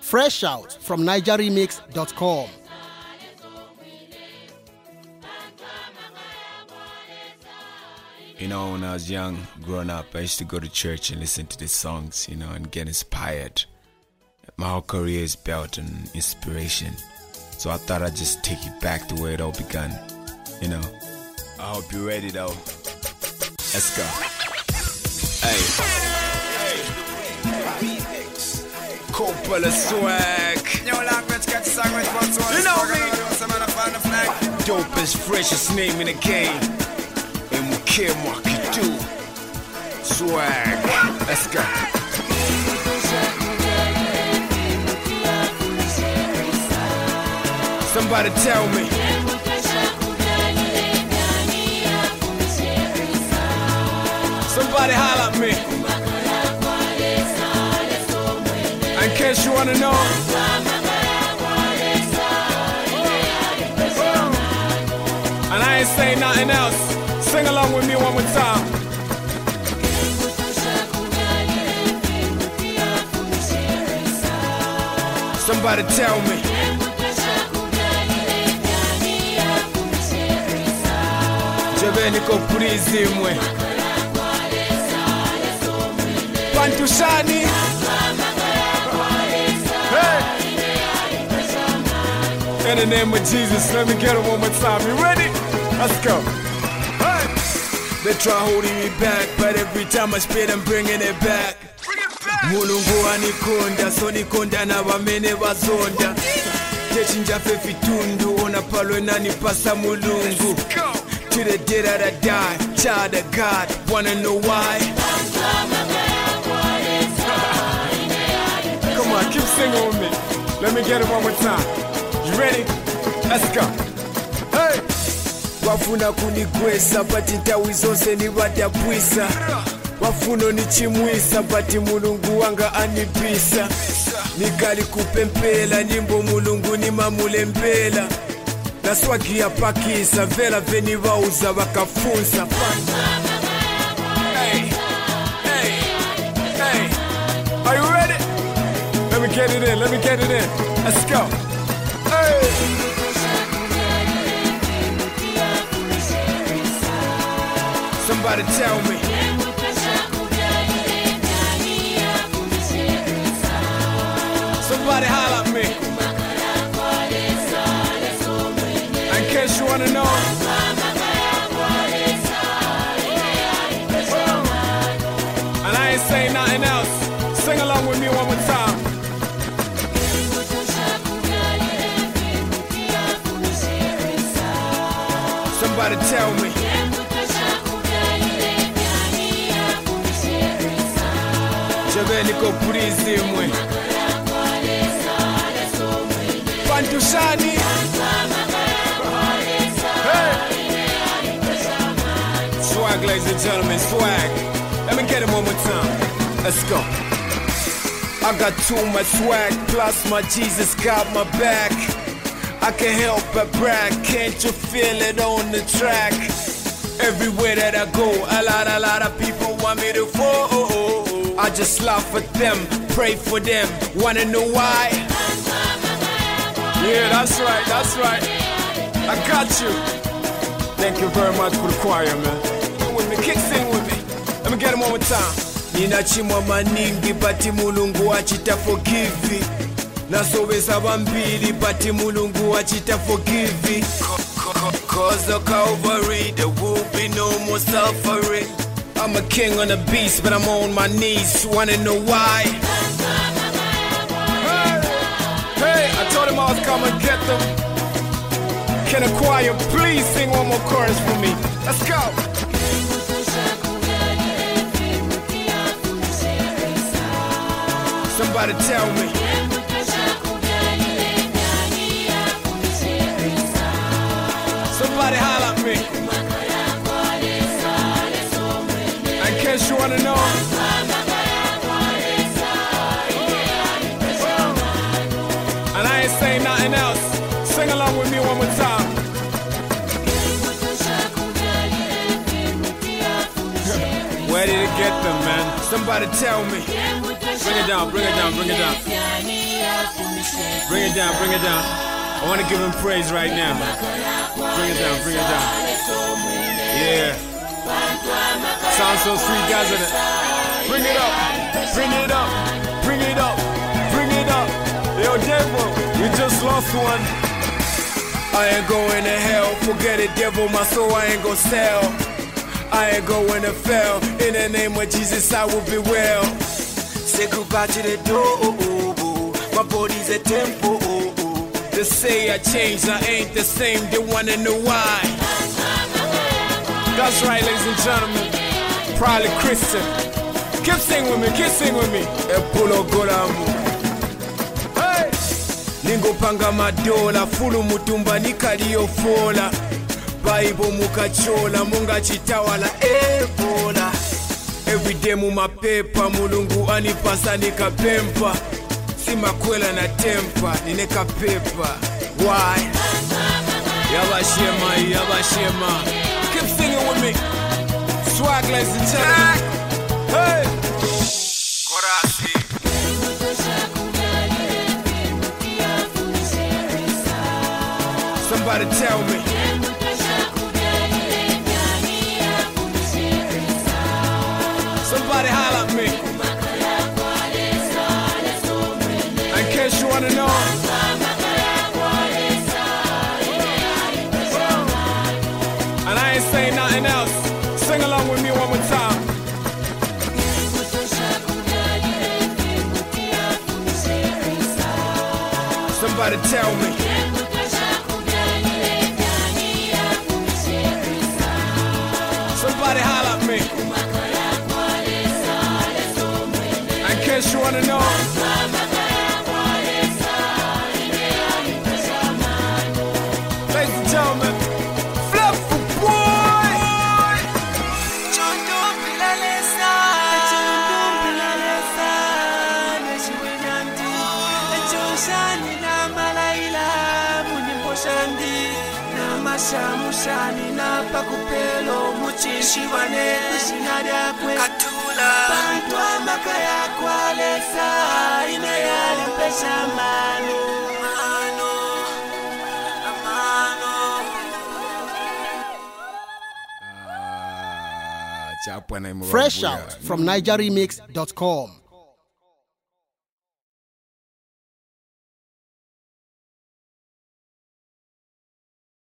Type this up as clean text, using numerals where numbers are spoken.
Fresh out from NigerRemix.com. You know, when I was young, growing up, I used to go to church and listen to these songs, and get inspired. My whole career is built on inspiration. So I thought I'd just take you back to where it all began. I hope you're ready though. Let's go. Hey. Coppola swag. New language get sung with what's one. You know me. Dopest, freshest name in the game. MK Market 2. Swag. Let's go. Somebody tell me. Somebody holler at me. In case you wanna know. And I ain't saying nothing else. Sing along with me one more time. Somebody tell me. Jeveni koprizi mwe Pantushani. Hey. In the name of Jesus, let me get it one more time. You ready? Let's go. Hey. They try holding me back, but every time I spit, I'm bringing it back. Mulungu anikonda, so nikonda na wamene wazonda. Techinja fe fitundu, ona palo nani pasa mulungu. To the day that I die, child of God, wanna know why? Come on, keep singing with me. Let me get it one more time. You ready? Let's go. Hey! Wafuna kunigwesa, but intawi zonse ni wadabwisa. Wafuna nichimwisa, but mulungu wanga anibisa. Nikali kupempela, nyimbo mulungu ni mamulembela. Naswagia pakisa, vela veni wauza wakafunza. Hey, hey, hey. Are you ready? Let me get it in, let me get it in. Let's go. Hey. Somebody tell me. Somebody holler at me. In case you wanna know. And I ain't saying nothing else. Sing along with me one more time. Somebody tell me. Jeveni koprizi mwe Pantushani. Hey. Swag, ladies and gentlemen, swag. Let me get it one more time. Let's go. I got too much swag, plus my Jesus got my back. I can't help but brag, can't you feel it on the track? Everywhere that I go, a lot of people want me to fall. I just laugh at them, pray for them, wanna know why? Yeah, that's right, that's right. I got you. Thank you very much for the choir, man. Sing with me, kick sing with me. Let me get it one more time. Ninachimwa maningi, bati mulungu achita forgive. Nasowesa bambili, bati mulungu achita forgive. Cause of Calvary, there will be no more suffering. I'm a king on the beast, but I'm on my knees. Wanna know why? Hey, I told him I was coming to get them. Can a choir please sing one more chorus for me? Let's go. Somebody tell me. Somebody holler at me. In case you wanna know. And I ain't saying nothing else. Sing along with me one more time. Where did it get them, man? Somebody tell me. Bring it down, bring it down, bring it down. Bring it down, bring it down. I want to give him praise right now. Bring it down, bring it down. Yeah. Sounds so sweet, doesn't it? Bring it up, bring it up, bring it up, bring it up. Yo, devil, we just lost one. I ain't going to hell, forget it, devil, my soul I ain't gonna sell. I ain't going to fail, in the name of Jesus I will be well. Say goodbye to the door, my body's a temple. They say I changed, I ain't the same, they wanna know why. That's right, ladies and gentlemen, probably Christian. Keep singing with me, keep singing with me. Epulo Goramu. Hey! Ningo panga madola, fulu mutumba nikaliyo fola. Bible mukachola, munga chitawala ebola. Every day muma pepa, mulungu anipasa nikapempa. Simakwela na tempa, nineka pepa. Why? Yabashema, yabashema. Keep singing with me. Swag, ladies and gentlemen. Hey! Korasi. Somebody tell me. Somebody holler at me. In case you wanna know. And I ain't saying nothing else. Sing along with me one more time. Somebody tell me. Somebody holler at me. In case you wanna know. Ladies and gentlemen, Fluffy Boy. Shamushani na pakupelo muchishibane kushinada kwe katula pantwa makaya kwalesa ine yale pesha mano Fresh out from NigerRemix.com.